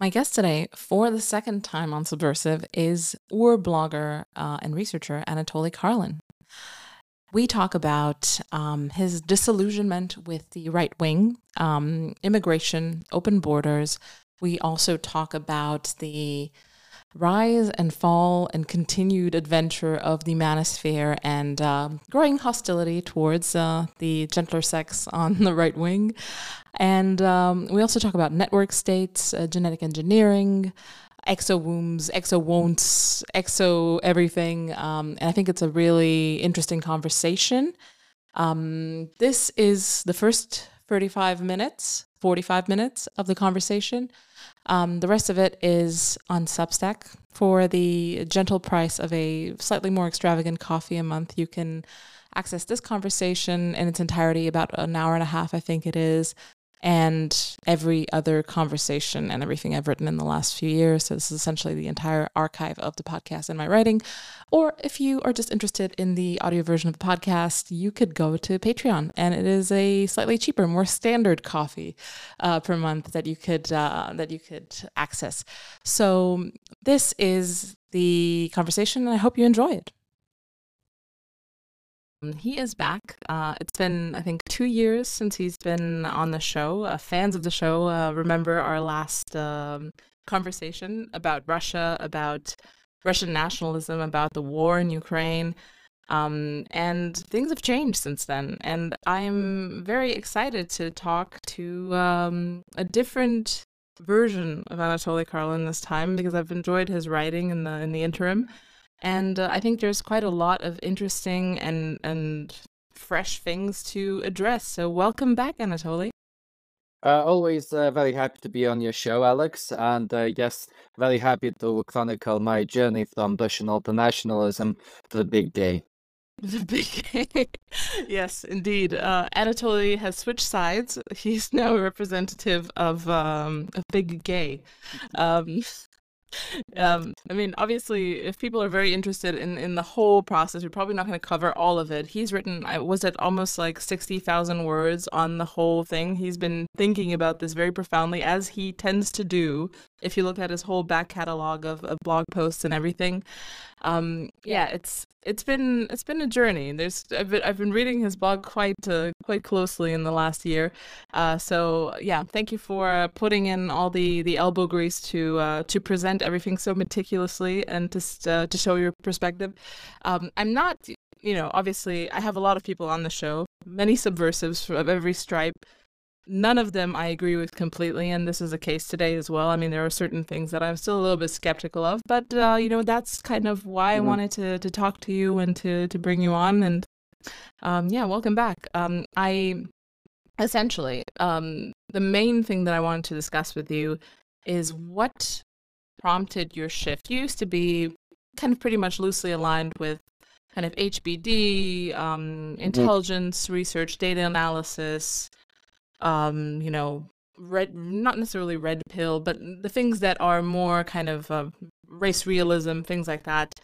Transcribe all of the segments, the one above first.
My guest today, for the second time on Subversive, is Ur blogger and researcher Anatoly Karlin. We talk about his disillusionment with the right wing, immigration, open borders. We also talk about the rise and fall and continued adventure of the manosphere and growing hostility towards the gentler sex on the right wing. And we also talk about network states, genetic engineering, exo wombs, exo won'ts, exo everything. And I think it's a really interesting conversation. This is the first 45 minutes of the conversation. The rest of it is on Substack. For the gentle price of a slightly more extravagant coffee a month, you can access this conversation in its entirety, about an hour and a half, I think it is, and every other conversation and everything I've written in the last few years. So this is essentially the entire archive of the podcast and my writing. Or if you are just interested in the audio version of the podcast, you could go to Patreon, and it is a slightly cheaper, more standard coffee per month that you could access. So this is the conversation, and I hope you enjoy it. He is back. It's been, I think, 2 years since he's been on the show. Fans of the show remember our last conversation about Russia, about Russian nationalism, about the war in Ukraine. And things have changed since then. And I'm very excited to talk to a different version of Anatoly Karlin this time, because I've enjoyed his writing in the interim. And I think there's quite a lot of interesting and fresh things to address. So welcome back, Anatoly. Always very happy to be on your show, Alex, and yes, very happy to chronicle my journey from Russian ultranationalism to the big gay. The big yes, indeed. Anatoly has switched sides. He's now a representative of big gay. I mean, obviously, if people are very interested in the whole process, we're probably not going to cover all of it. He's written, was it almost like 60,000 words on the whole thing? He's been thinking about this very profoundly, as he tends to do. If you look at his whole back catalog of blog posts and everything, it's been a journey. I've been reading his blog quite closely in the last year. So yeah, thank you for putting in all the elbow grease to present everything so meticulously and to show your perspective. I'm not, obviously I have a lot of people on the show, many subversives of every stripe. None of them I agree with completely, and this is the case today as well. I mean, there are certain things that I'm still a little bit skeptical of, but that's kind of why I wanted to talk to you and to bring you on. And welcome back. I essentially, the main thing that I wanted to discuss with you is what prompted your shift. You used to be kind of pretty much loosely aligned with kind of HBD, intelligence research, data analysis, not necessarily red pill, but the things that are more kind of race realism, things like that.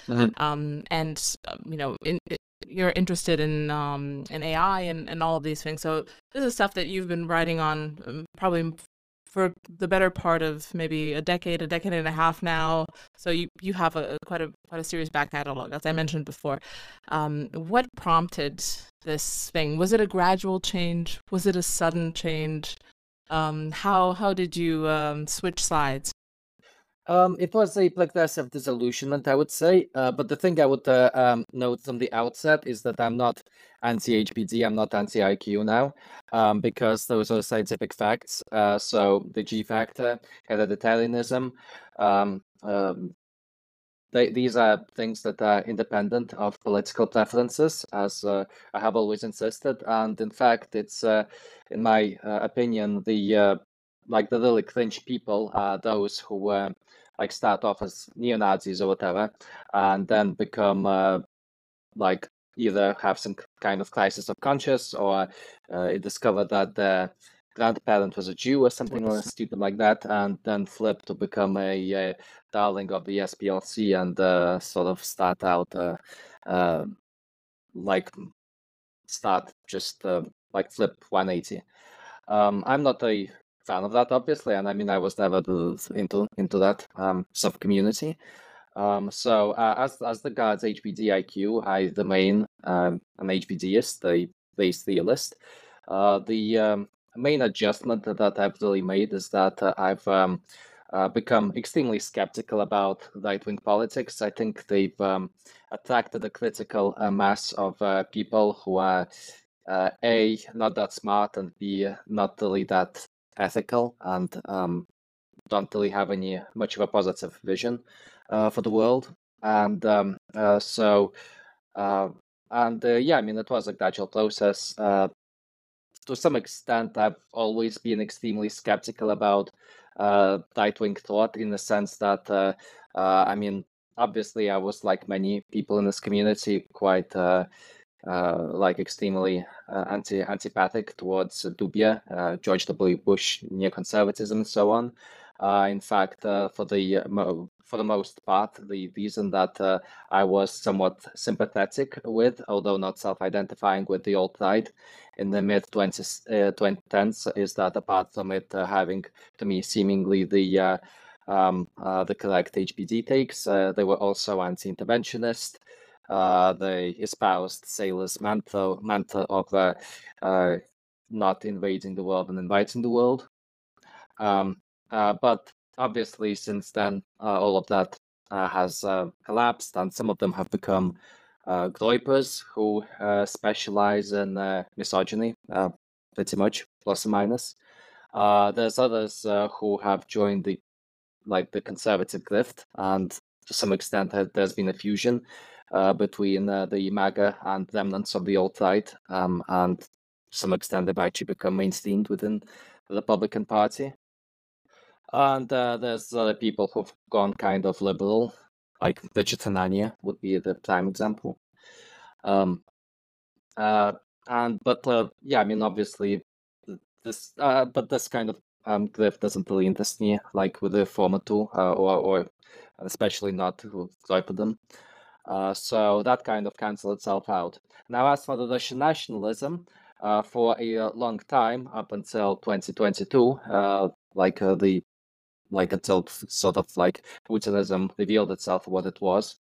You're interested in AI and all of these things. So this is stuff that you've been writing on probably for the better part of maybe a decade and a half now. So you have quite a serious back catalog, as I mentioned before. What prompted this thing? Was it a gradual change? Was it a sudden change? How did you switch sides? It was a progressive disillusionment, I would say. But the thing I would note from the outset is that I'm not anti-HBD, I'm not anti-IQ now, because those are scientific facts. So the G factor, hereditarianism, these are things that are independent of political preferences, as I have always insisted. And in fact, it's, in my opinion, the really cringe people are those who start off as neo-Nazis or whatever, and then become either have some kind of crisis of conscience or discover that their grandparent was a Jew or something stupid like that, and then flip to become a darling of the SPLC and sort of start out flip 180. I'm not a fan of that, obviously, and I mean, I was never into that sub-community. So as regards HBDIQ, I remain an HBDist, a base theorist. The main adjustment that I've really made is that I've become extremely skeptical about right-wing politics. I think they've attracted a critical mass of people who are A, not that smart, and B, not really that ethical, and don't really have much of a positive vision for the world. And yeah, I mean, it was a gradual process. To some extent, I've always been extremely skeptical about right-wing thought, in the sense that, I mean, obviously, I was, like many people in this community, quite like extremely antipathic towards Dubia, George W. Bush, neoconservatism, and so on. In fact, for the most part, the reason that I was somewhat sympathetic with, although not self-identifying with, the alt-right in the mid-2010s is that, apart from it having, to me, seemingly the correct HBD takes, they were also anti-interventionist. They espoused Saylor's mantra of not invading the world and inviting the world. But obviously, since then, all of that has collapsed, and some of them have become Groypers, who specialize in misogyny, pretty much, plus or minus. There's others who have joined the conservative grift, and to some extent, there's been a fusion between the MAGA and remnants of the alt-right, and to some extent, they've actually become mainstreamed within the Republican Party. And there's other people who've gone kind of liberal, like Richard Hanania would be the prime example. Yeah, I mean, obviously, this kind of grift doesn't really interest me, like with the former two, or especially not with Groyperdom. So that kind of cancels itself out. Now, as for the Russian nationalism, for a long time, up until 2022, until sort of like Putinism revealed itself what it was,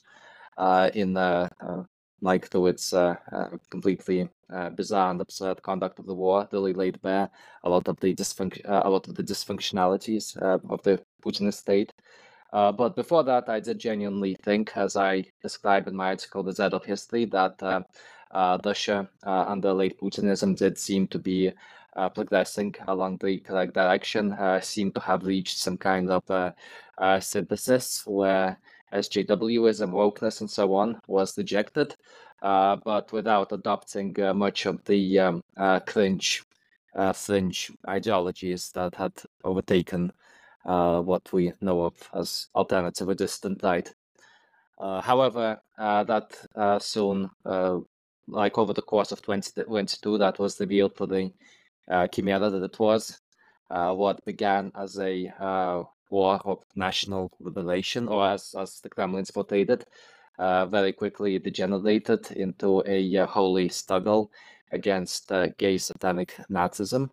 through its completely bizarre and absurd conduct of the war, really laid bare a lot of the dysfunctionalities of the Putinist state. But before that, I did genuinely think, as I described in my article, The Z of History, that Russia under late Putinism did seem to be progressing along the correct direction, seemed to have reached some kind of synthesis where SJWism, wokeness, and so on was rejected, but without adopting much of the fringe ideologies that had overtaken what we know of as alternative or distant right. However, that soon, over the course of 2022, that was revealed for the chimera that it was. What began as a war of national liberation, or as the Kremlins portrayed it, very quickly degenerated into a holy struggle against gay satanic Nazism.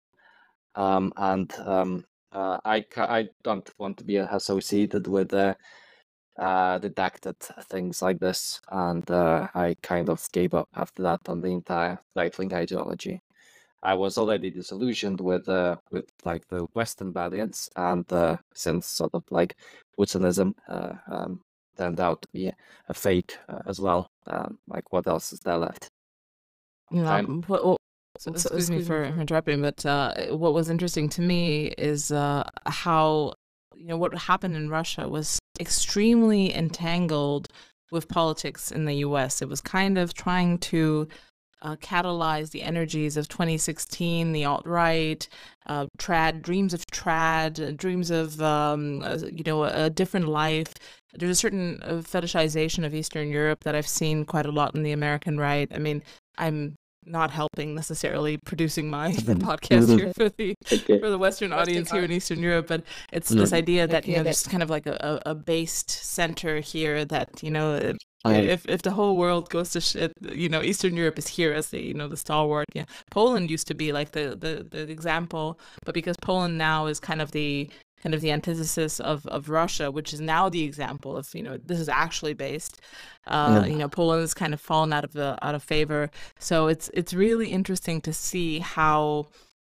I don't want to be associated with redacted things like this, and I kind of gave up after that on the entire right-wing ideology. I was already disillusioned with the Western variants, and since sort of like Putinism turned out to be a fake as well, what else is there left? Excuse me for interrupting, but what was interesting to me is how, what happened in Russia was extremely entangled with politics in the US. It was kind of trying to catalyze the energies of 2016, the alt-right, dreams of trad, dreams of, a different life. There's a certain fetishization of Eastern Europe that I've seen quite a lot in the American right. I mean, I'm not helping necessarily producing my podcast here for the Western audience here in Eastern Europe, but it's this idea that there's kind of like a based center here that if the whole world goes to shit, Eastern Europe is here as the stalwart. Yeah, Poland used to be like the example, but because Poland now is kind of the antithesis of Russia, which is now the example of this is actually based. Poland has kind of fallen out of favor. So it's really interesting to see how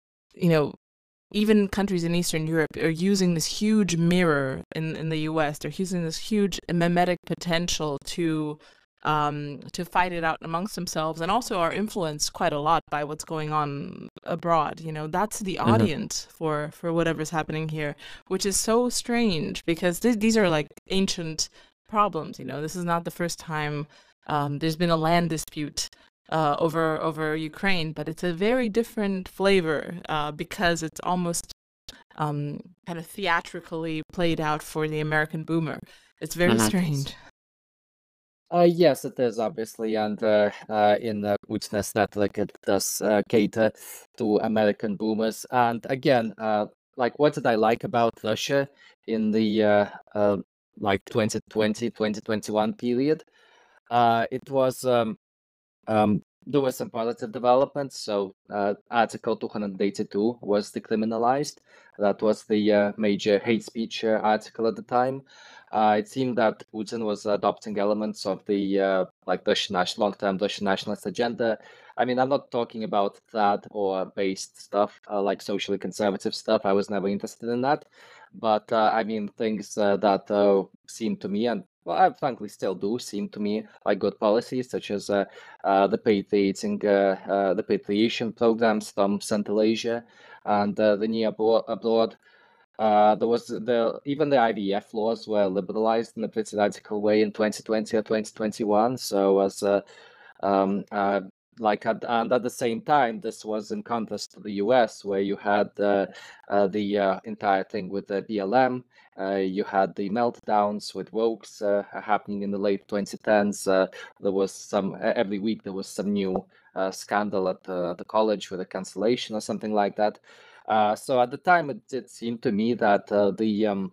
even countries in Eastern Europe are using this huge mirror in the US. They're using this huge mimetic potential to fight it out amongst themselves, and also are influenced quite a lot by what's going on abroad. That's the audience for whatever's happening here, which is so strange because these are like ancient problems. This is not the first time there's been a land dispute over Ukraine, but it's a very different flavor because it's almost kind of theatrically played out for the American boomer. It's very strange. Yes, it is obviously, and in Putin's aesthetic, it does cater to American boomers. And again, like what did I like about Russia in the like 2020, 2021 period? It was there were some positive developments. So Article 282 was decriminalized. That was the major hate speech article at the time. It seemed that Putin was adopting elements of the like Russian long-term Russian nationalist agenda. I mean, I'm not talking about that or based stuff like socially conservative stuff. I was never interested in that. But I mean, things that seem to me, and well, I frankly still do seem to me like good policies, such as the repatriation programs from Central Asia and the near abroad. There was even the IVF laws were liberalized in a pretty radical way in 2020 or 2021. So as and at the same time, this was in contrast to the US, where you had the entire thing with the BLM. You had the meltdowns with Wokes happening in the late 2010s. There was every week there was some new scandal at the college with a cancellation or something like that. So at the time, it seemed to me that the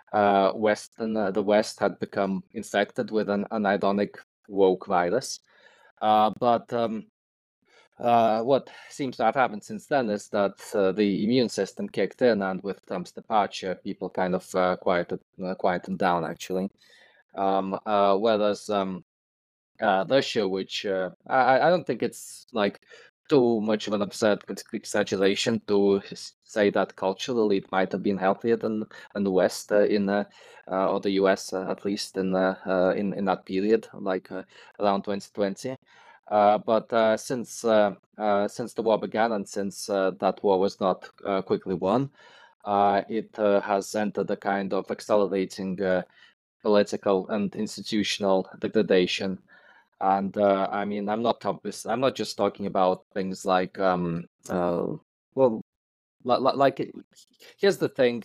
West had become infected with an ironic woke virus. But what seems to have happened since then is that the immune system kicked in, and with Trump's departure, people kind of quieted down, actually. Whereas Russia, which I don't think it's like too much of an absurd exaggeration to say that culturally it might have been healthier than the West or the US at least in that period, like around 2020. But since the war began and since that war was not quickly won, it has entered a kind of accelerating political and institutional degradation. And I mean, I'm not just talking about things like well, like here's the thing.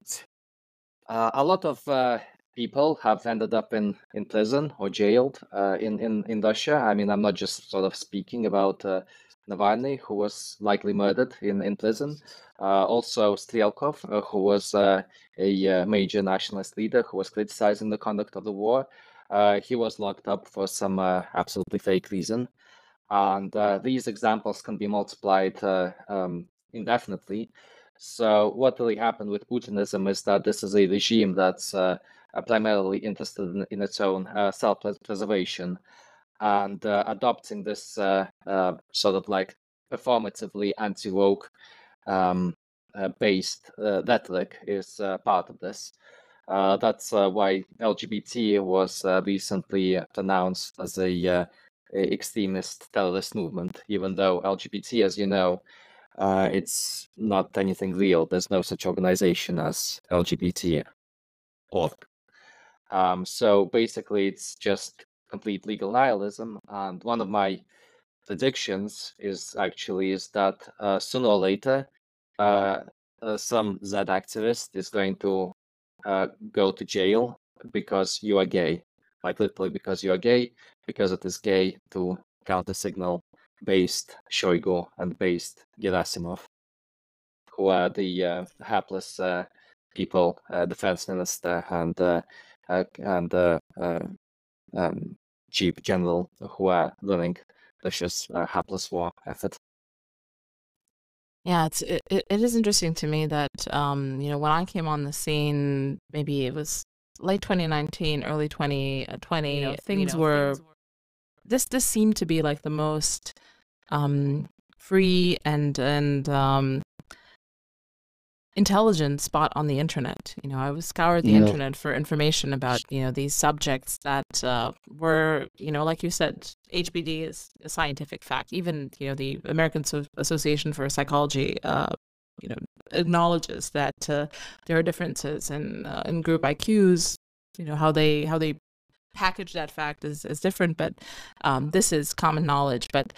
A lot of people have ended up in prison or jailed in Russia. I mean, I'm not just sort of speaking about Navalny, who was likely murdered in prison. Also, Strelkov, who was a major nationalist leader who was criticizing the conduct of the war. He was locked up for some absolutely fake reason. And these examples can be multiplied indefinitely. So what really happened with Putinism is that this is a regime that's primarily interested in its own self-preservation, and adopting this sort of like performatively anti-woke based rhetoric is part of this. That's why LGBT was recently pronounced as a extremist terrorist movement, even though LGBT, as you know, it's not anything real. There's no such organization as LGBT org. So basically, it's just complete legal nihilism. And one of my predictions is that sooner or later, some Z activist is going to go to jail because you are gay, like literally because you are gay, because it is gay to counter signal based Shoigu and based Gerasimov, who are the hapless people, defense minister and cheap general who are running this hapless war effort. Yeah, it is interesting to me that when I came on the scene, maybe it was late 2019, early 2020, things were this seemed to be like the most free and intelligent spot on the internet. I was scoured the internet for information about these subjects that were like you said, HBD is a scientific fact. Even the American Association for Psychology acknowledges that there are differences in group IQs. How they package that fact is different, but this is common knowledge. But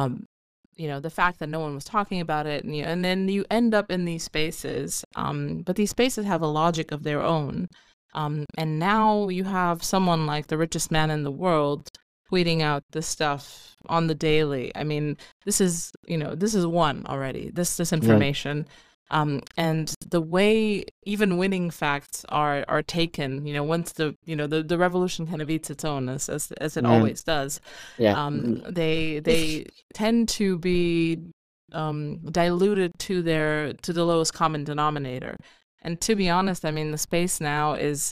the fact that no one was talking about it, and then you end up in these spaces, but these spaces have a logic of their own. And now you have someone like the richest man in the world tweeting out this stuff on the daily. I mean, this is one already, this information. And the way even winning facts are taken, once the revolution kind of eats its own, as it always does. They tend to be diluted to the lowest common denominator. And to be honest, I mean, the space now is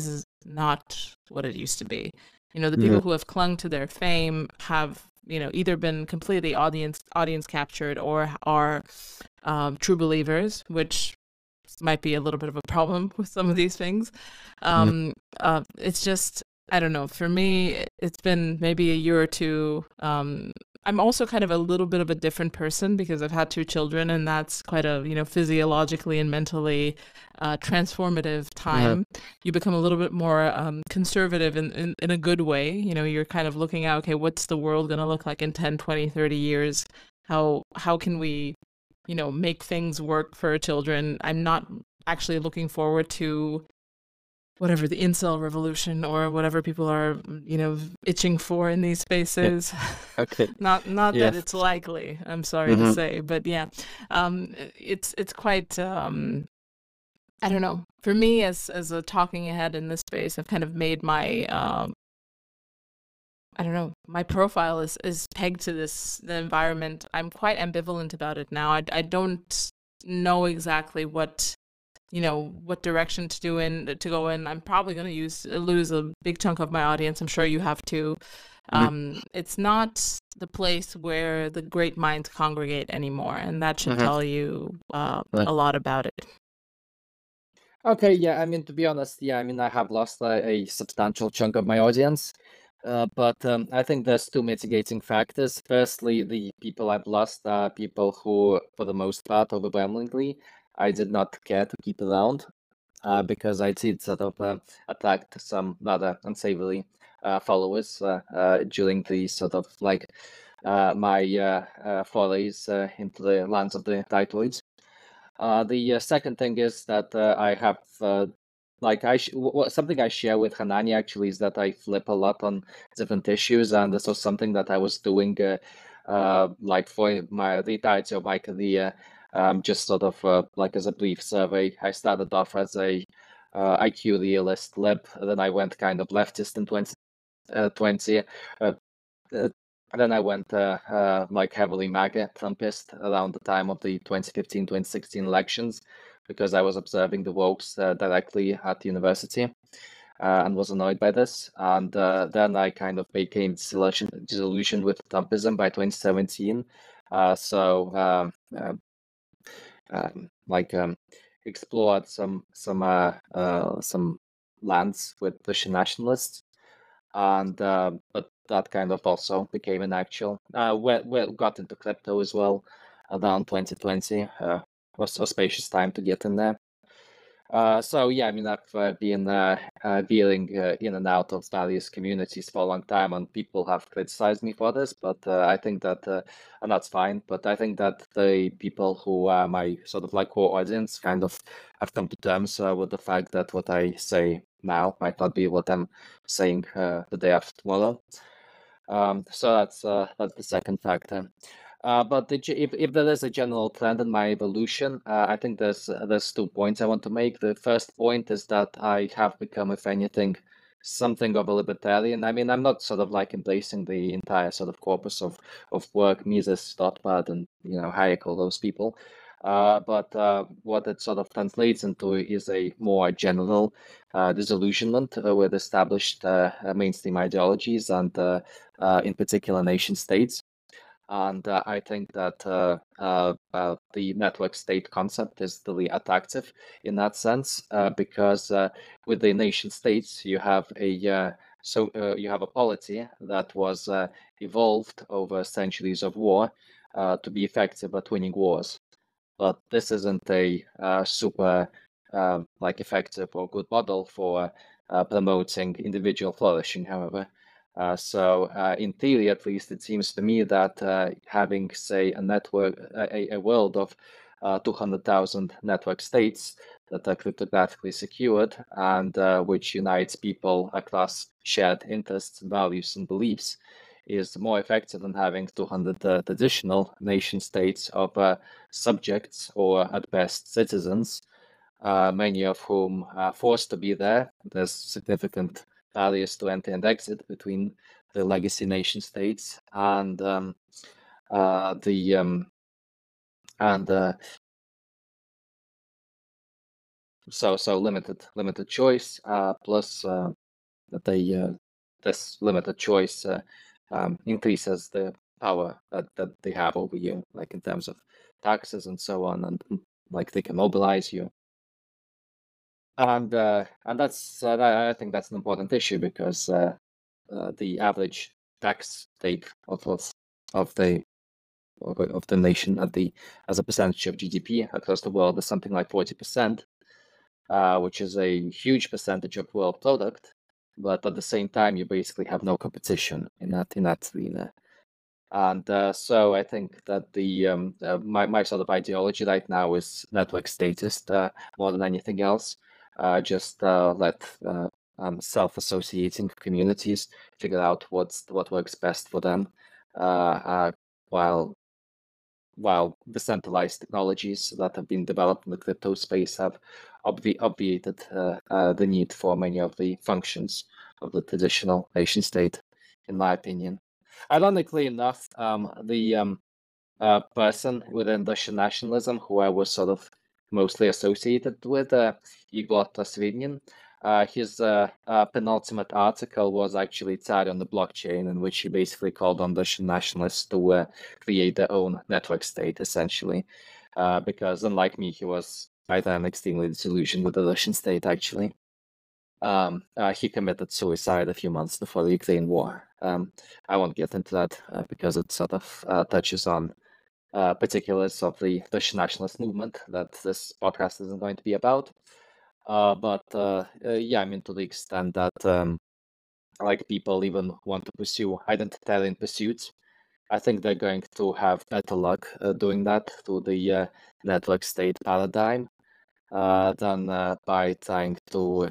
not what it used to be. The people who have clung to their fame have either been completely audience captured or are true believers, which might be a little bit of a problem with some of these things. It's just, I don't know, for me, it's been maybe a year or two. I'm also kind of a little bit of a different person because I've had 2 children, and that's quite a physiologically and mentally transformative time. You become a little bit more conservative in a good way. You're kind of looking at, okay, what's the world going to look like in 10, 20, 30 years? How can we make things work for our children? I'm not actually looking forward to whatever the incel revolution or whatever people are, itching for in these spaces. Okay. Not that it's likely, I'm sorry to say, but yeah, it's quite, I don't know. For me, as a talking head in this space, I've kind of made my, I don't know, my profile is pegged to the environment. I'm quite ambivalent about it now. I don't know exactly what direction to go in. I'm probably going to lose a big chunk of my audience. I'm sure you have too. It's not the place where the great minds congregate anymore, and that should tell you a lot about it. Okay, yeah, I mean, to be honest, yeah, I mean, I have lost a substantial chunk of my audience, but I think there's 2 mitigating factors. Firstly, the people I've lost are people who, for the most part, overwhelmingly, I did not care to keep around, because I did sort of attract some rather unsavory followers during the sort of like my forays into the lands of the Titoids. The second thing is that I have something I share with Hanani actually is that I flip a lot on different issues, and this was something that I was doing like for the entirety of my career. Just sort of like as a brief survey, I started off as a IQ realist lib, then I went kind of leftist in 2020. And then I went like heavily MAGA Trumpist around the time of the 2015-2016 elections, because I was observing the wokes directly at university and was annoyed by this. And then I kind of became disillusioned with Trumpism by 2017. Explored some lands with Russian nationalists, and but that kind of also became an actual. We got into crypto as well around 2020. Was auspicious time to get in there. So yeah, I mean, I've been dealing in and out of various communities for a long time, and people have criticized me for this, but I think that, and that's fine, but I think that the people who are my sort of like core audience kind of have come to terms with the fact that what I say now might not be what I'm saying the day after tomorrow. So that's the second factor. But if there is a general trend in my evolution, I think there's 2 points I want to make. The first point is that I have become, if anything, something of a libertarian. I mean, I'm not sort of like embracing the entire sort of corpus of work, Mises, Rothbard, and Hayek, all those people. But what it sort of translates into is a more general disillusionment with established mainstream ideologies and, in particular, nation states. And I think that the network state concept is really attractive in that sense, because with the nation states, you have you have a polity that was evolved over centuries of war to be effective at winning wars. But this isn't a super like effective or good model for promoting individual flourishing, however. So in theory, at least, it seems to me that having, say, a network, a world of 200,000 network states that are cryptographically secured and which unites people across shared interests, values, and beliefs is more effective than having 200 traditional nation states of subjects or, at best, citizens, many of whom are forced to be there. There's significant barriers to entry and exit between the legacy nation states and so limited choice, plus this limited choice increases the power that they have over you, like in terms of taxes and so on, and like they can mobilize you. And that's I think that's an important issue, because the average tax take of the nation as a percentage of GDP across the world is something like 40%, which is a huge percentage of world product. But at the same time, you basically have no competition in that arena. And so I think that my sort of ideology right now is network statist more than anything else. Just let self-associating communities figure out what works best for them, while decentralized technologies that have been developed in the crypto space have obviated the need for many of the functions of the traditional nation state, in my opinion. Ironically enough, the person within Russian nationalism who I was sort of mostly associated with, Igor Tasvidin, his penultimate article was actually Tsar on the blockchain, in which he basically called on Russian nationalists to create their own network state, essentially. Because unlike me, he was by then extremely disillusioned with the Russian state, actually. He committed suicide a few months before the Ukraine war. I won't get into that because it sort of touches on particulars of the Russian nationalist movement that this podcast isn't going to be about. But yeah, I mean, to the extent that like people even want to pursue identitarian pursuits, I think they're going to have better luck doing that through the network state paradigm than by trying to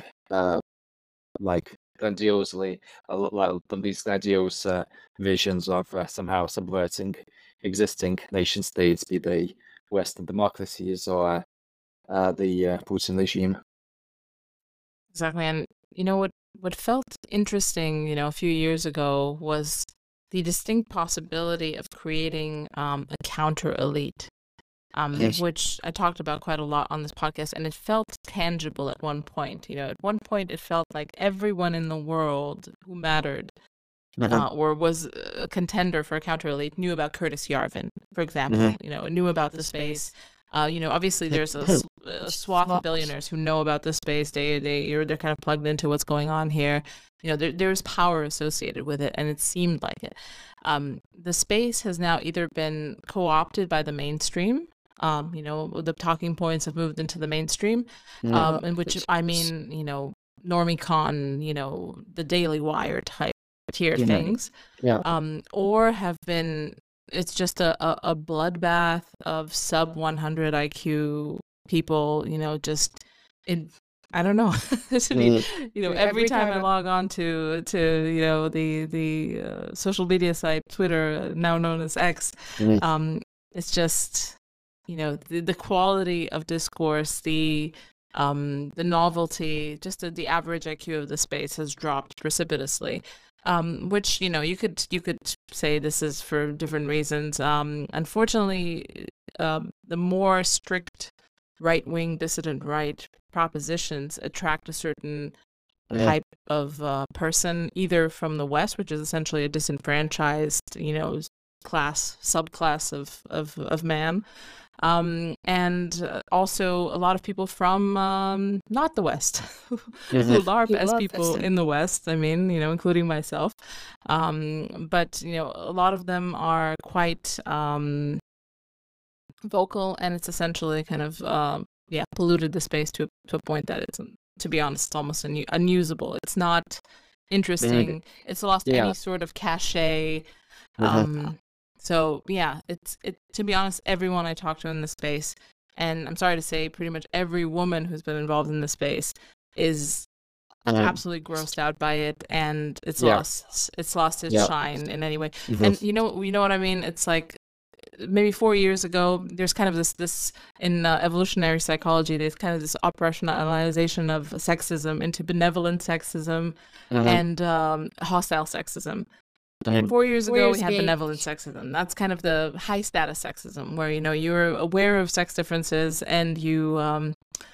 like grandiosely these grandiose visions of somehow subverting existing nation states, be they Western democracies or the Putin regime. Exactly. And what felt interesting, a few years ago was the distinct possibility of creating a counter elite, Yes. which I talked about quite a lot on this podcast, and it felt tangible at one point. At one point it felt like everyone in the world who mattered or was a contender for a counter elite knew about Curtis Yarvin, for example. Knew about the space. Obviously there's a swath of billionaires who know about the space. They're kind of plugged into what's going on here. There's power associated with it, and it seemed like it. The space has now either been co-opted by the mainstream. The talking points have moved into the mainstream, in which I mean, Normie Khan, the Daily Wire type tier things, or have been. It's just a bloodbath of sub 100 IQ people, just in, I don't know. Every time I log on to the social media site, Twitter, now known as X, it's just, the quality of discourse, the The novelty, just the average IQ of the space has dropped precipitously. Which you could say this is for different reasons. Unfortunately, the more strict right-wing dissident right propositions attract a certain type of person, either from the West, which is essentially a disenfranchised, subclass of man, and also a lot of people from not the West, who LARP as people in the West. I mean, including myself, but a lot of them are quite vocal, and it's essentially kind of polluted the space to a point that it's, to be honest, almost unusable. It's not interesting. It's lost any sort of cachet. So yeah, it's to be honest, everyone I talk to in the space, and I'm sorry to say, pretty much every woman who's been involved in the space is absolutely grossed out by it, and it's lost its shine in any way. And you know what I mean? It's like maybe 4 years ago, there's kind of this in evolutionary psychology, there's kind of this operationalization of sexism into benevolent sexism and hostile sexism. 4 years ago, we had benevolent sexism. That's kind of the high status sexism, where you're aware of sex differences and you are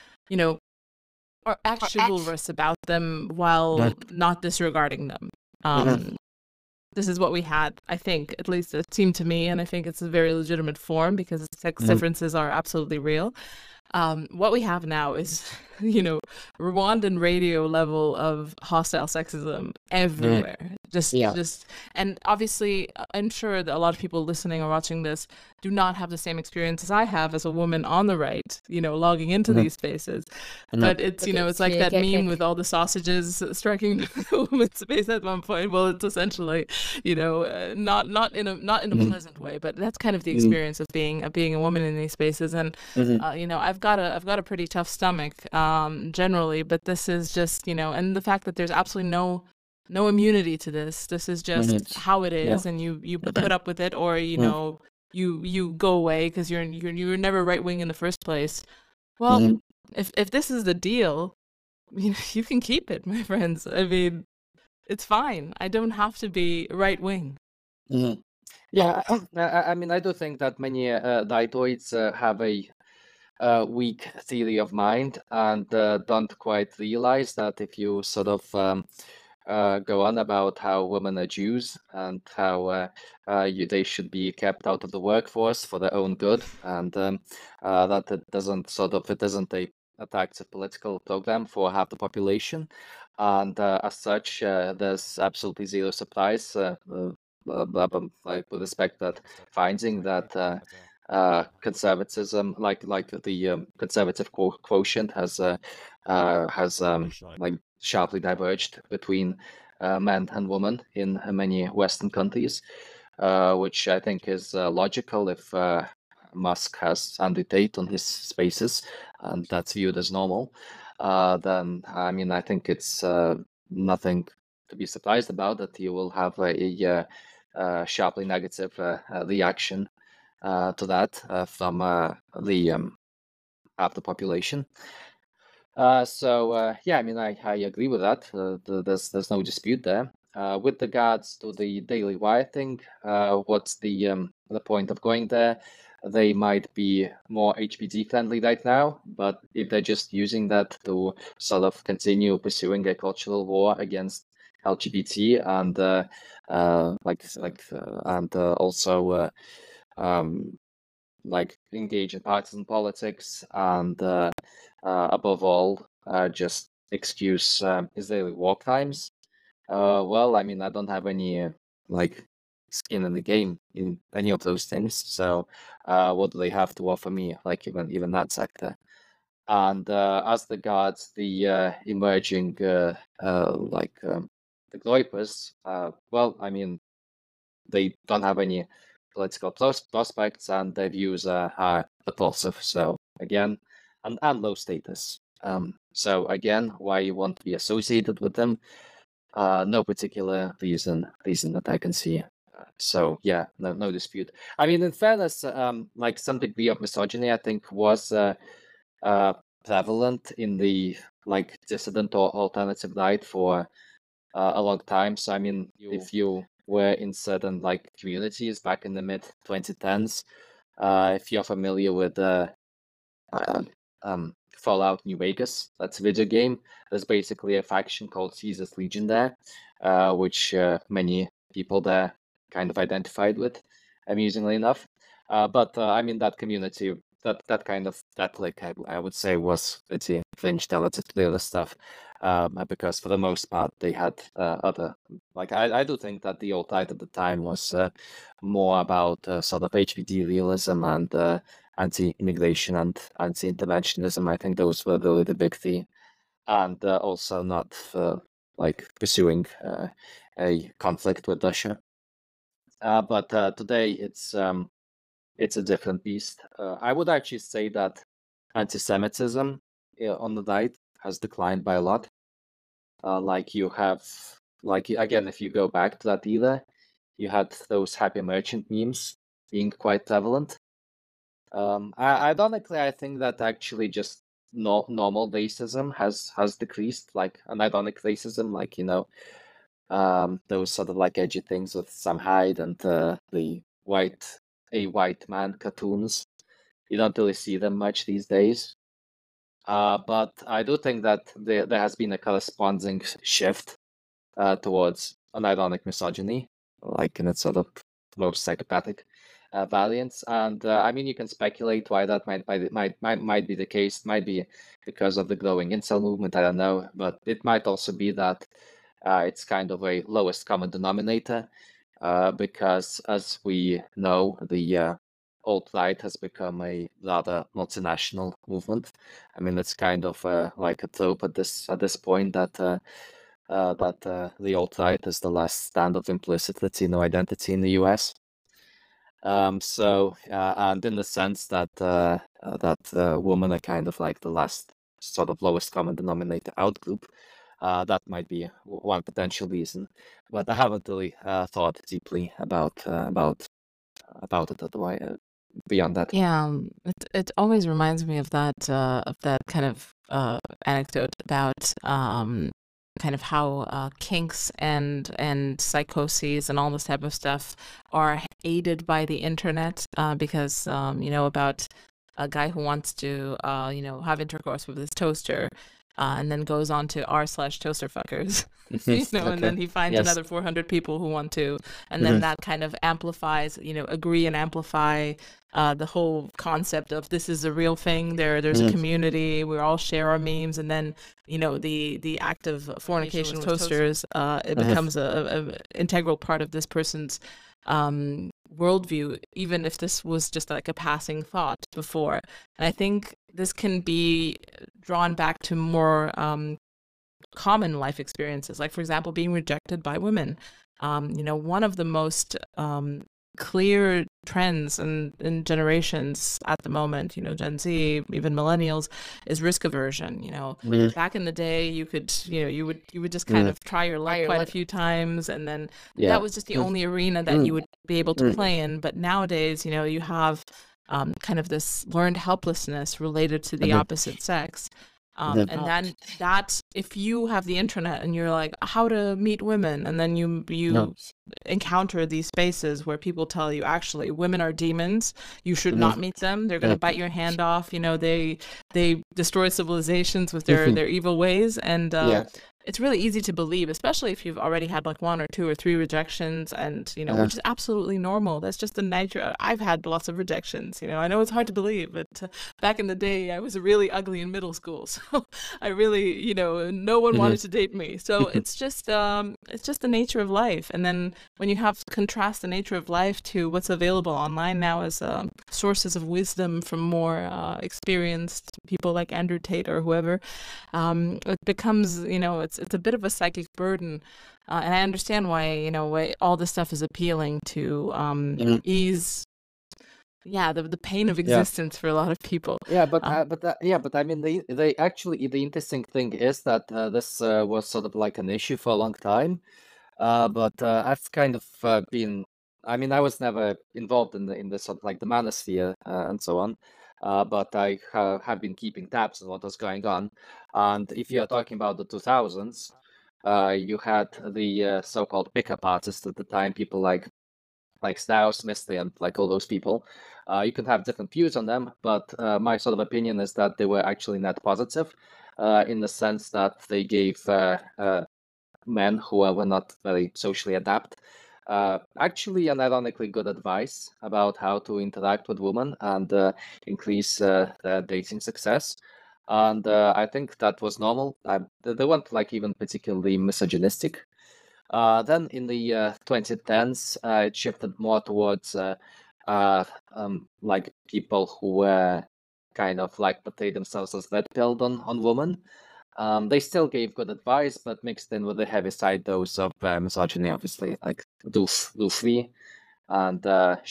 chivalrous about them while not disregarding them. This is what we had, I think, at least it seemed to me, and I think it's a very legitimate form because sex differences are absolutely real. What we have now is, Rwandan radio level of hostile sexism everywhere. Just, and obviously, I'm sure that a lot of people listening or watching this do not have the same experience as I have as a woman on the right, logging into these spaces. But it's, it's like that meme with all the sausages striking the woman's space at one point. Well, it's essentially, not in a pleasant way, but that's kind of the experience of being a woman in these spaces. And I've got a pretty tough stomach generally, but this is just, and the fact that there's absolutely no immunity to this. This is just how it is, and you put up with it, or you go away because you're never right wing in the first place. Well, if this is the deal, you can keep it, my friends. I mean, it's fine. I don't have to be right wing. Yeah, I mean, I do think that many ditoids have a weak theory of mind and don't quite realize that if you sort of go on about how women are Jews and how they should be kept out of the workforce for their own good, and that it isn't a attractive political program for half the population, and as such, there's absolutely zero surprise, like with respect that finding that conservatism, like the conservative quotient has like sharply diverged between men and women in many Western countries, which I think is logical if Musk has Andrew Tate on his spaces and that's viewed as normal. Then I mean, I think it's nothing to be surprised about that you will have a sharply negative reaction to that from the half the population. So yeah, I mean, I agree with that. There's no dispute there. With regards to the Daily Wire thing, what's the point of going there? They might be more HPG friendly right now, but if they're just using that to sort of continue pursuing a cultural war against LGBT and also like engage in partisan politics and above all just excuse Israeli war crimes. Well, I mean, I don't have any like skin in the game in any of those things. So what do they have to offer me? Like even that sector. And as regards the emerging the Groypers, well, I mean, they don't have any political prospects and their views are repulsive. So again, and low status. So again, why you want to be associated with them? No particular reason that I can see. So yeah, no dispute. I mean, in fairness, like some degree of misogyny, I think was prevalent in the like dissident or alternative right for a long time. So I mean, if you were in certain like communities back in the mid 2010s, if you're familiar with Fallout New Vegas, that's a video game. There's basically a faction called Caesar's Legion there, which many people there kind of identified with, amusingly enough. But I mean, that community, that kind of that clique, I would say, was pretty fringed relative to the other stuff, because for the most part they had other like I do think that the alt-right at the time was more about sort of HBD realism and anti-immigration and anti-interventionism. I think those were really the big theme, and also not like pursuing a conflict with Russia. But today it's a different beast. I would actually say that anti-Semitism on the right has declined by a lot. Like you have, like again, if you go back to that era, you had those happy merchant memes being quite prevalent. Ironically, I think that actually just normal racism has decreased, like an ironic racism, like those sort of like edgy things with Sam Hyde and the white man cartoons. You don't really see them much these days. But I do think that there has been a corresponding shift towards an ironic misogyny, like in its sort of most psychopathic variants. And I mean, you can speculate why that might be the case. Might be because of the growing incel movement. I don't know, but it might also be that it's kind of a lowest common denominator, because as we know, the alt-right has become a rather multinational movement. I mean, it's kind of like a trope at this point that the alt-right is the last stand of implicit Latino identity in the U.S. And in the sense that women are kind of like the last sort of lowest common denominator outgroup, that might be one potential reason. But I haven't really thought deeply about it otherwise. Beyond that. Yeah, it always reminds me of that kind of anecdote about kind of how kinks and psychoses and all this type of stuff are aided by the internet, because about a guy who wants to have intercourse with his toaster, and then goes on to r/toasterfuckers, and then he finds Yes. another 400 people who want to, and then that kind of amplifies, agree and amplify the whole concept of this is a real thing. There's a community. We all share our memes, and then the act of fornication with toasters, it becomes a integral part of this person's worldview, even if this was just like a passing thought before. And I think this can be drawn back to more common life experiences, like, for example, being rejected by women. One of the most clear trends in generations at the moment, Gen Z, even millennials, is risk aversion. Back in the day, you could, you would just kind of try your luck quite a few times, and then that was just the only arena that you would be able to play in. But nowadays, you have kind of this learned helplessness related to the opposite sex. And then that if you have the internet and you're like, how to meet women, and then you encounter these spaces where people tell you, actually, women are demons, you should not meet them, they're going to bite your hand off, they destroy civilizations with their evil ways, and it's really easy to believe, especially if you've already had like 1 or 2 or 3 rejections, and which is absolutely normal. That's just the nature. I've had lots of rejections. I know it's hard to believe, but back in the day, I was really ugly in middle school, so I really, no one wanted to date me. So it's just the nature of life. And then when you have to contrast the nature of life to what's available online now as sources of wisdom from more experienced people like Andrew Tate or whoever, it becomes, it's a bit of a psychic burden, and I understand why why all this stuff is appealing to ease, the pain of existence for a lot of people. But I mean, they actually, the interesting thing is that this was sort of like an issue for a long time, but I've kind of been. I mean, I was never involved in the sort of like the manosphere and so on. but I have been keeping tabs on what was going on. And if you are talking about the 2000s, you had the so-called pickup artists at the time, people like Strauss, Misty, and like all those people. You can have different views on them, but my sort of opinion is that they were actually net positive, in the sense that they gave men who were not very socially adept actually and ironically good advice about how to interact with women and increase their dating success. And I think that was normal. They weren't like even particularly misogynistic. Then in the 2010s, it shifted more towards like people who were kind of like portrayed themselves as red pilled on women. They still gave good advice, but mixed in with a heavy side dose of misogyny, obviously, like Dulce Lee and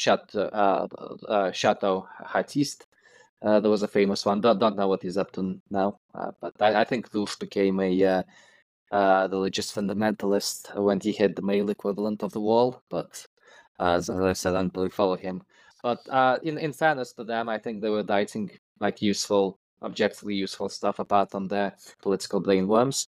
Chateau Hatiste. There was a famous one. Don't know what he's up to now, but I think Dulce became a religious fundamentalist when he hit the male equivalent of the wall. But as I said, I don't really follow him. But in fairness to them, I think they were writing like useful, objectively useful stuff apart from their political brainworms.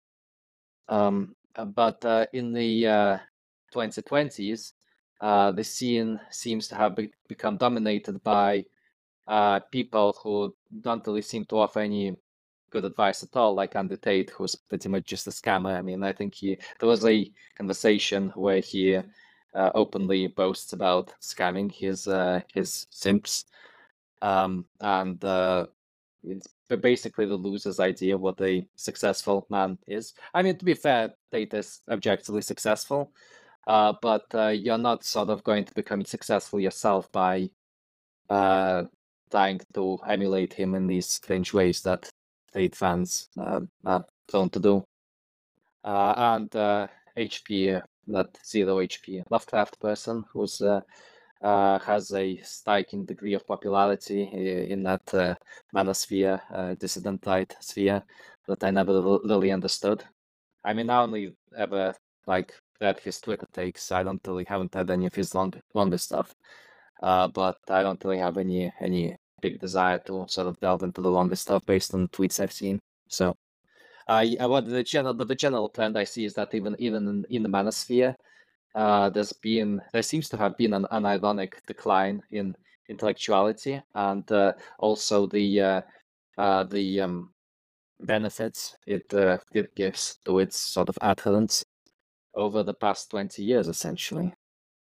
But in the 2020s, the scene seems to have become dominated by people who don't really seem to offer any good advice at all, like Andrew Tate, who's pretty much just a scammer. I mean, I think there was a conversation where he openly boasts about scamming his simps, and it's basically the loser's idea of what a successful man is. I mean, to be fair, Tate is objectively successful, but you're not sort of going to become successful yourself by trying to emulate him in these strange ways that Tate fans are prone to do. And HP, that Zero HP Lovecraft person who's has a striking degree of popularity in that manosphere, dissident right sphere that I never really understood. I mean, I only ever like read his Twitter takes. I haven't read any of his longer stuff. But I don't really have any big desire to sort of delve into the longer stuff based on tweets I've seen. So, what the general trend I see is that even in the manosphere, there seems to have been an ironic decline in intellectuality and also the benefits it gives to its sort of adherents over the past 20 years, essentially.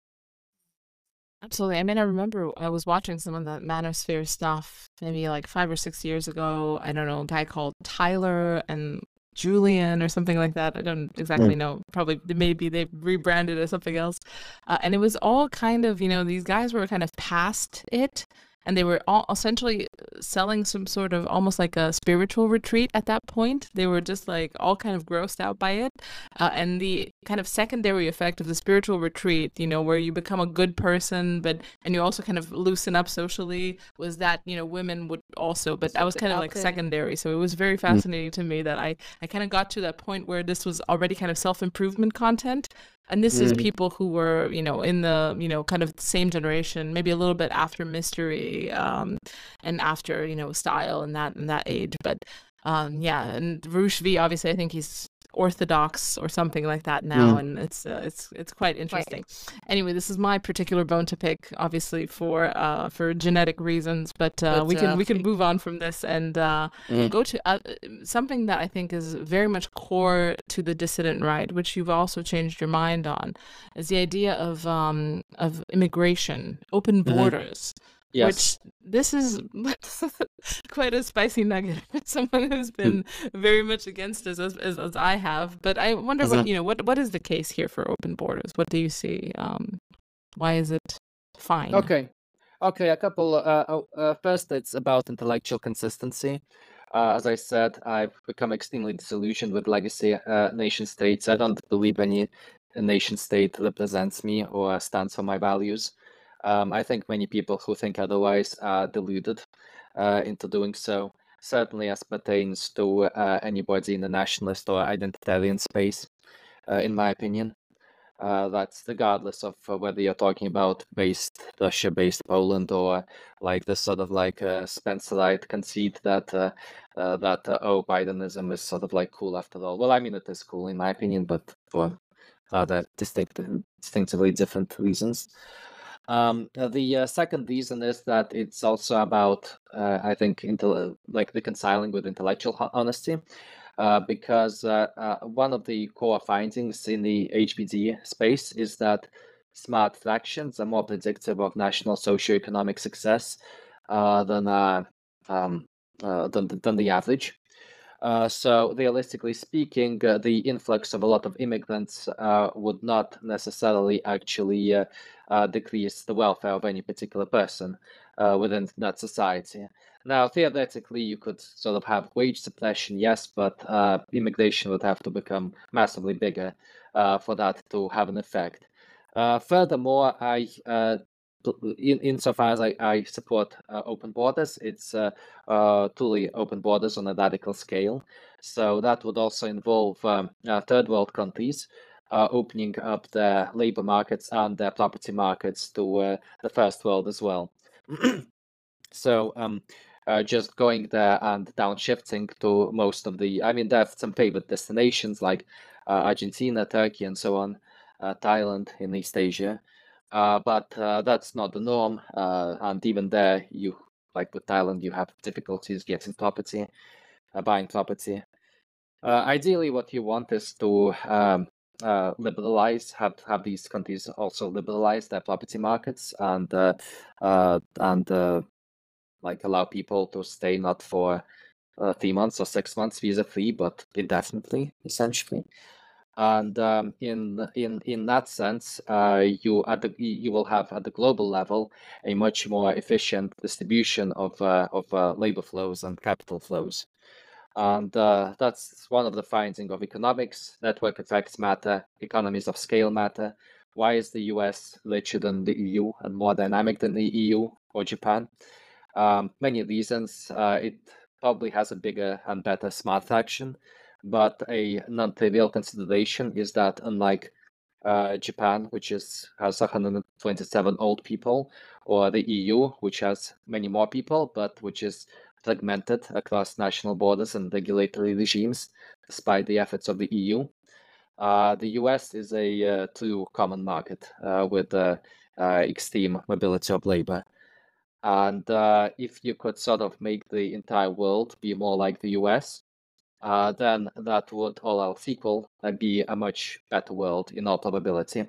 Absolutely. I mean, I remember I was watching some of that Manosphere stuff maybe like 5 or 6 years ago. I don't know, a guy called Tyler and Julian or something like that. I don't exactly know. Probably maybe they rebranded as something else. And it was all kind of, these guys were kind of past it. And they were all essentially selling some sort of almost like a spiritual retreat at that point. They were just like all kind of grossed out by it. And the kind of secondary effect of the spiritual retreat, where you become a good person, and you also kind of loosen up socially, was that, women would also, but that was kind of like secondary. So it was very fascinating to me that I kind of got to that point where this was already kind of self-improvement content. And this is people who were, in the, kind of same generation, maybe a little bit after Mystery, and after, Style and that age. But yeah, and Roosh V, obviously, I think he's Orthodox or something like that now, and it's quite interesting. Anyway, this is my particular bone to pick, obviously for genetic reasons, but we can move on from this and go to something that I think is very much core to the dissident right, which you've also changed your mind on, is the idea of immigration, open borders. Yes. Which this is quite a spicy nugget. Someone who's been very much against us as I have. But I wonder what is the case here for open borders? What do you see? Why is it fine? Okay, a couple. First, it's about intellectual consistency. As I said, I've become extremely disillusioned with legacy nation states. I don't believe any nation state represents me or stands for my values. I think many people who think otherwise are deluded into doing so, certainly as pertains to anybody in the nationalist or identitarian space, in my opinion. That's regardless of whether you're talking about Russia-based Poland, or like this sort of like Spencerite conceit that oh, Bidenism is sort of like cool after all. Well, I mean, it is cool in my opinion, but for rather distinctively different reasons. The second reason is that it's also about, I think, like reconciling with intellectual honesty. Because one of the core findings in the HBD space is that smart fractions are more predictive of national socioeconomic success than the average. So realistically speaking, the influx of a lot of immigrants would not necessarily actually decrease the welfare of any particular person within that society. Now, theoretically, you could sort of have wage suppression, yes, but immigration would have to become massively bigger for that to have an effect. Furthermore, insofar as I support open borders, it's truly open borders on a radical scale. So that would also involve third world countries opening up their labor markets and their property markets to the first world as well. So just going there and downshifting to most of the, I mean, there are some favorite destinations like Argentina, Turkey, and so on, Thailand in East Asia. But that's not the norm. And even there, like with Thailand, you have difficulties getting property, buying property. Ideally, what you want is to liberalize, have these countries also liberalize their property markets and like allow people to stay not for 3 months or 6 months visa free, but indefinitely, essentially. And in that sense, you will have at the global level a much more efficient distribution of labor flows and capital flows. And that's one of the findings of economics. Network effects matter. Economies of scale matter. Why is the US richer than the EU and more dynamic than the EU or Japan? Many reasons. It probably has a bigger and better smart fraction, but a non-trivial consideration is that unlike Japan, which has 127 old people, or the EU, which has many more people, but which is fragmented across national borders and regulatory regimes, despite the efforts of the EU. The US is a true common market with extreme mobility of labor. And if you could sort of make the entire world be more like the US, then that would, all else equal, be a much better world in all probability.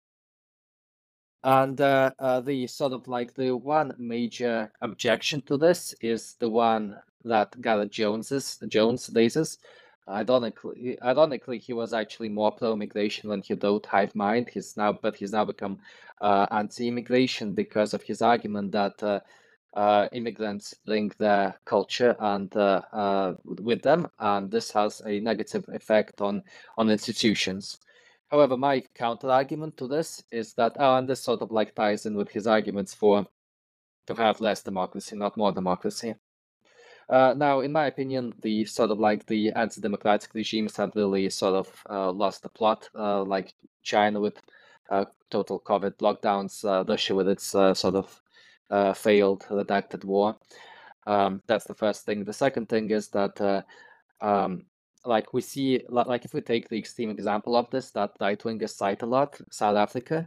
And the sort of like the one major objection to this is the one that Gareth Jones raises. Ironically, he was actually more pro-immigration when he wrote Hive Mind. He's now become anti-immigration because of his argument that immigrants bring their culture and with them, and this has a negative effect on institutions. However, my counter argument to this is that, and this sort of like ties in with his arguments to have less democracy, not more democracy. Now, in my opinion, the sort of like the anti-democratic regimes have really sort of lost the plot, like China with total COVID lockdowns, Russia with its sort of failed redacted war. That's the first thing. The second thing is that like we see, like if we take the extreme example of this, that right-wingers cite a lot, South Africa.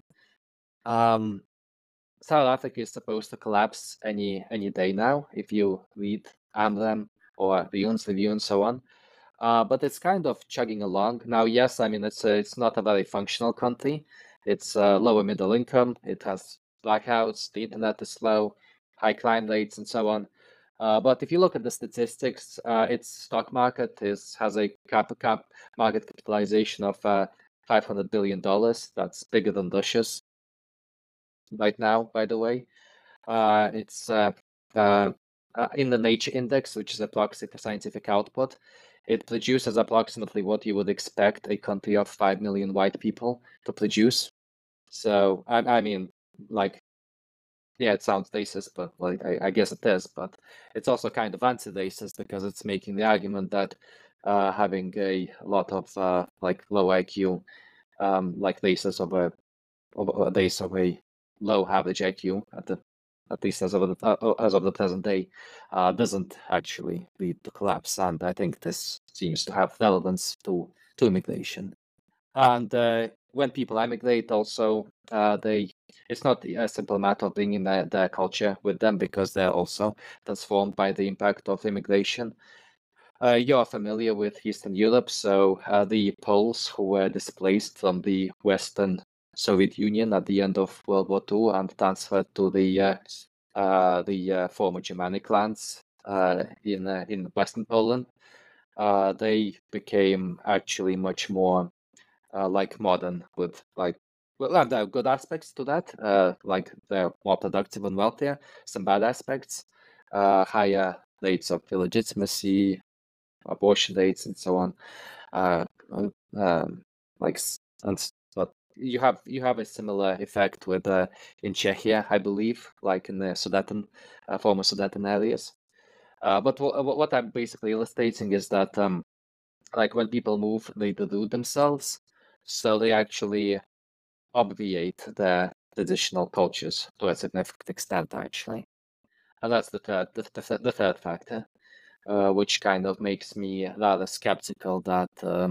South Africa is supposed to collapse any day now, if you read AmRem or Views Review and so on. But it's kind of chugging along. Now, yes, I mean, it's not a very functional country. It's lower middle income. It has blackouts. The internet is slow, high crime rates, and so on. But if you look at the statistics, its stock market has a market capitalization of $500 billion. That's bigger than Russia's right now, by the way. It's in the Nature Index, which is a proxy for scientific output. It produces approximately what you would expect a country of 5 million white people to produce. So, I mean, like, yeah, it sounds racist, but like I guess it is. But it's also kind of anti-racist because it's making the argument that having a lot of like low IQ like basis of a low average IQ at least as of the present day, doesn't actually lead to collapse. And I think this seems to have relevance to immigration. And when people emigrate, also it's not a simple matter of bringing their culture with them, because they're also transformed by the impact of immigration. You're familiar with Eastern Europe, so the Poles who were displaced from the Western Soviet Union at the end of World War II and transferred to the former Germanic lands in Western Poland, they became actually much more like modern, with like, well, there are good aspects to that, like they're more productive and wealthier. Some bad aspects, higher rates of illegitimacy, abortion rates, and so on. Uh, like, but you have a similar effect with in Czechia, I believe, like in the Sudeten, former Sudeten areas. But what I'm basically illustrating is that like when people move, they delude themselves, so they actually obviate their traditional cultures to a significant extent, actually. And that's the third factor, which kind of makes me rather skeptical that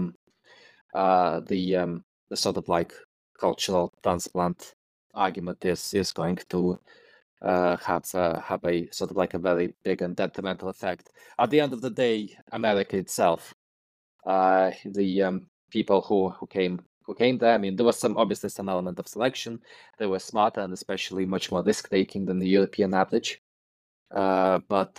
the sort of like cultural transplant argument is going to have a sort of like a very big and detrimental effect. At the end of the day, America itself, the people who came there, I mean, there was obviously some element of selection. They were smarter and especially much more risk taking than the European average. But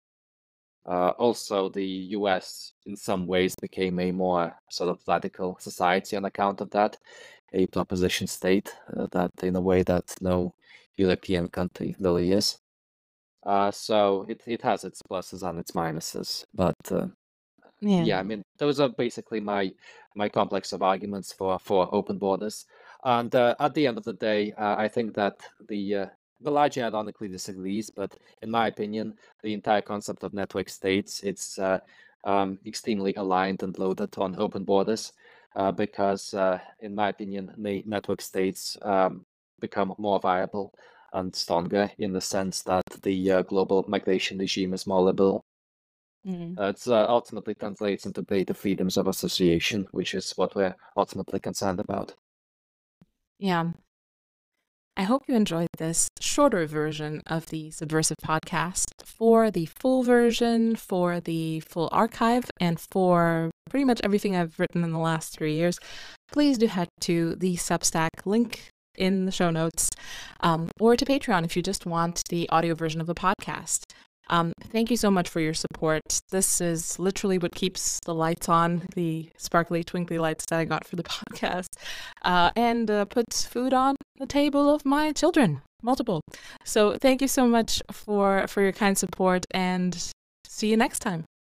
also the US in some ways became a more sort of radical society on account of that, a proposition state that in a way that no European country really is. So it has its pluses and its minuses, but yeah, I mean, those are basically my complex of arguments for open borders. And at the end of the day, I think that the largely ironically disagrees, but in my opinion, the entire concept of network states, it's extremely aligned and loaded on open borders, because in my opinion, the network states become more viable and stronger in the sense that the global migration regime is more liberal. It ultimately translates into greater freedoms of association, which is what we're ultimately concerned about. Yeah. I hope you enjoyed this shorter version of the Subversive podcast. For the full version, for the full archive, and for pretty much everything I've written in the last 3 years, please do head to the Substack link in the show notes, or to Patreon if you just want the audio version of the podcast. Thank you so much for your support. This is literally what keeps the lights on, the sparkly, twinkly lights that I got for the podcast, and puts food on the table of my children, multiple. So thank you so much for your kind support, and see you next time.